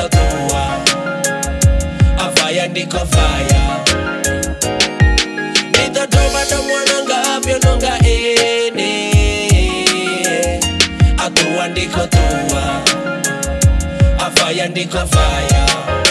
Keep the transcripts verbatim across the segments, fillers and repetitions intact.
tua, avaya ndiko vaya. Nitotoma na mwananga vyononga ene, atua ndiko tua, avaya ndiko vaya.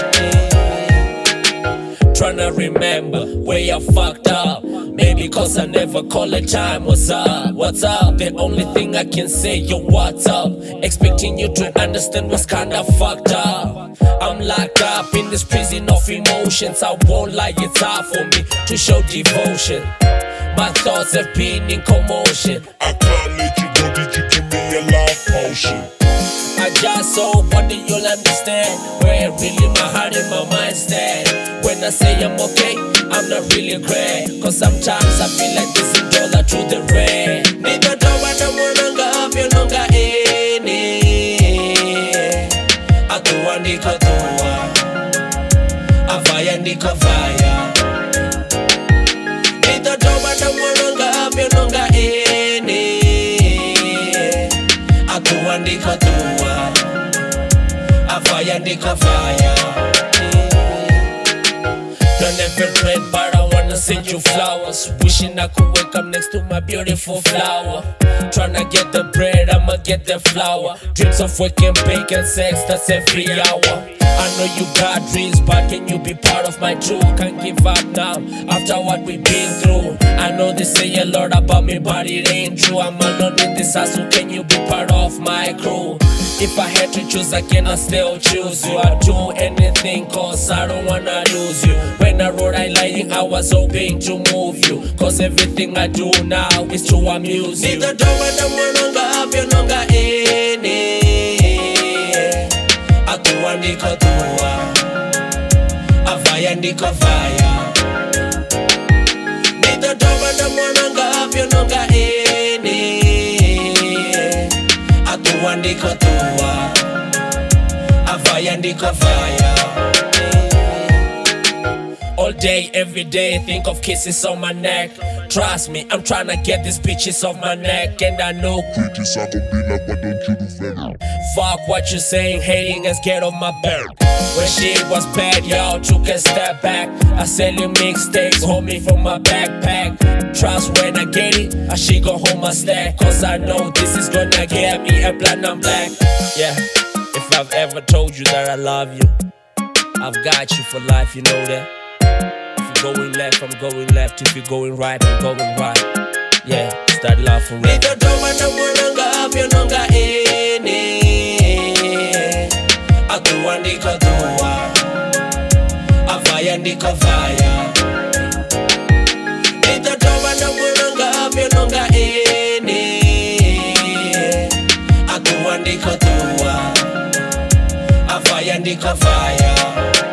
Tryna remember where I fucked up. Maybe cause I never call a time. What's up? What's up? The only thing I can say, yo, what's up? Expecting you to understand what's kinda fucked up. I'm locked up in this prison of emotions. I won't lie, it's hard for me to show devotion. My thoughts have been in commotion. I can't let you go, did you give me a love potion? I just hope one day you'll understand where really my heart and my mind stand. When I say I'm okay, I'm not really great, cause sometimes I feel like this is dollar to the rain. Nitatoa na mwananga vyononga ene, atua ndiko tua, avaya ndiko vaya. Nitatoa na mwananga vyononga ene, atua ndiko tua, avaya ndiko vaya. Don't ever dread, but I wanna send you flowers. Wishing I could wake up next to my beautiful flower. Tryna get the bread, I'ma get the flour. Dreams of waking, bacon, sex, that's every hour. I know you got dreams, but can you be part of my truth? Can't give up now, after what we've been through. I know they say a lot about me, but it ain't true. I'm alone in this house, so can you be part of my crew? If I had to choose again, I still choose you. I'd do anything, cause I don't wanna lose you. When I wrote I lying, I was hoping to move you, cause everything I do now is to amuse you. Nitatoa na mwananga vyononga ene, atua ndiko tua, avaya ndiko vaya. Nitatoa na mwananga vyononga ene, atua ndiko tua, avaya ndiko vaya. All day, every day, think of kisses on my neck. Trust me, I'm tryna get these bitches off my neck. And I know Critics are gonna be like, why don't you do better? fuck what you saying, hating and scared of my back. When shit was bad, y'all took a step back. I sell you mixtapes, hold me from my backpack. Trust when I get it, I shit gon' hold my stack. Cause I know this is gonna get me a platinum black. Yeah, if I've ever told you that I love you, I've got you for life, you know that. If you're going left, I'm going left. If you're going right, I'm going right. Yeah, start love forever. Nitatoa na mwananga vyononga ene, atua ndiko tua, avaya ndiko vaya. Nitatoa na mwananga vyononga ene, atua ndiko tua, avaya ndiko vaya.